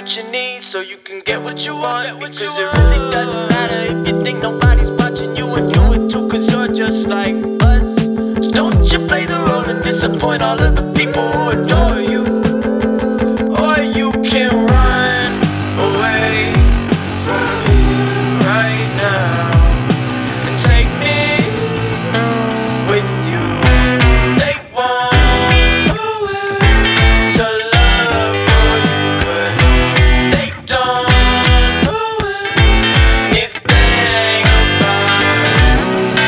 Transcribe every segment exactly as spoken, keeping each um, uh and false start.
what you need so you can get what you want. Because it really doesn't matter if you think nobody's watching you, and do it too, cause you're just like us. Don't you play the role and disappoint all of the people who adore you. Or you can run away from me right now and take me with you. They want to love all you could. They don't know anything about.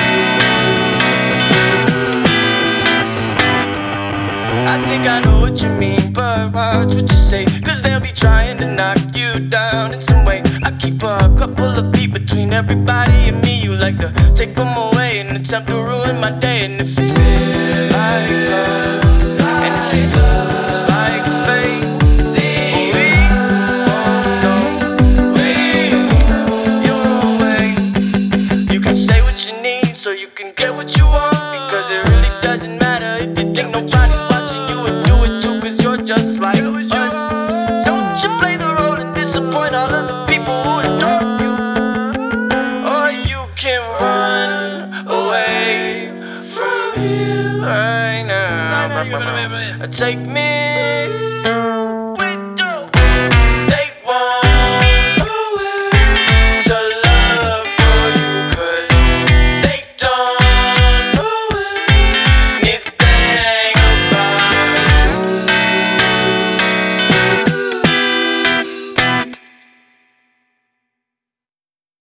I think I know what you mean, but watch what you say, cause they'll be trying to knock you down in some way. I keep a couple of feet between everybody and me. You like to take them away and attempt to ruin my day. And it feels like love, and it seems like fate. We won't know, we your way. You can say what you need so you can get what you want, because it really doesn't matter if you think nobody's watching you, and do it too, cause you're just like us. Don't you play the role and disappoint all of the people who adore you. Or you can run away from here right now. Take me